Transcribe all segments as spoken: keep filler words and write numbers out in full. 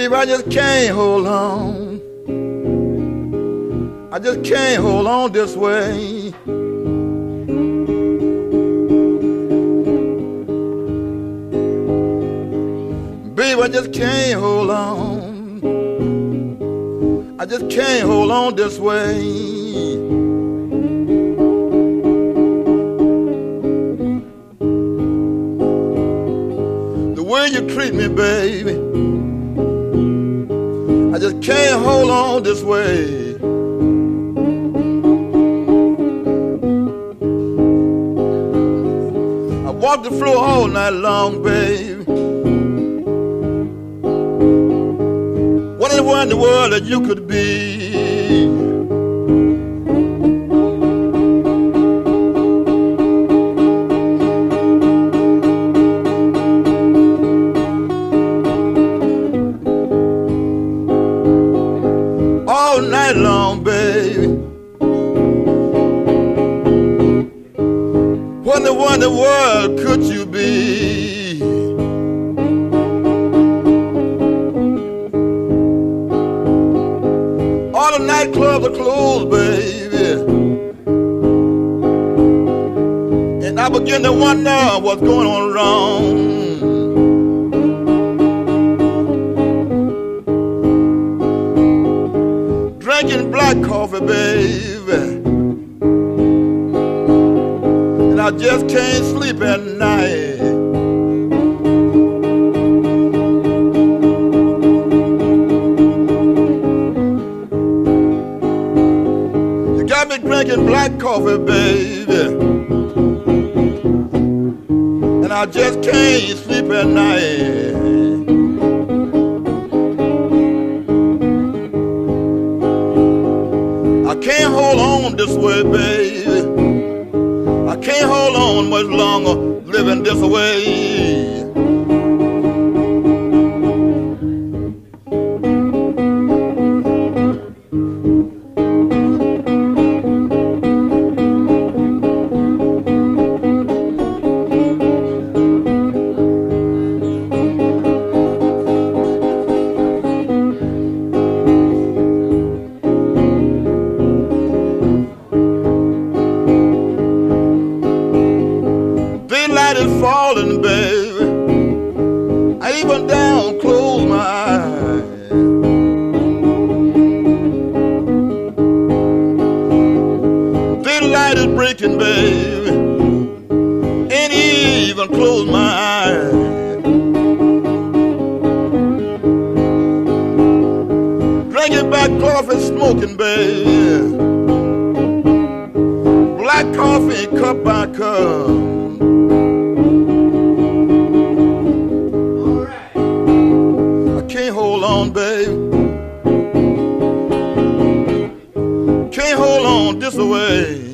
Baby, I just can't hold on. I just can't hold on this way. Baby, I just can't hold on. I just can't hold on this way. The way you treat me, baby, I just can't hold on this way. I walk the floor all night long, baby. What in the world that you could be? All night long, baby. What in the wonder world could you be? All the nightclubs are closed, baby, and I begin to wonder what's going on wrong. Drinking black coffee, baby, and I just can't sleep at night. Got me drinking black coffee, baby, and I just can't sleep at night. I can't hold on this way, baby. I can't hold on much longer living this way. Daylight is falling, baby. I even down close my eyes. Daylight is breaking, baby, ain't even close my eyes. Drinking back coffee, smoking, baby, black coffee cup by cup. Can't hold on, babe. Can't hold on this way.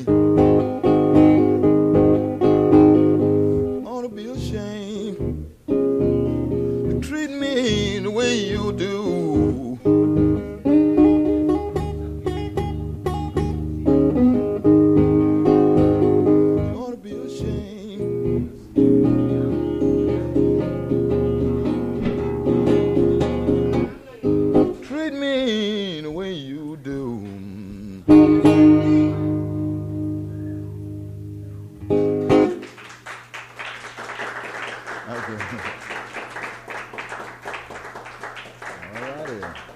Ought to be ashamed to treat me the way you do. Ought to be ashamed. Treat me the way you do. Okay. All righty.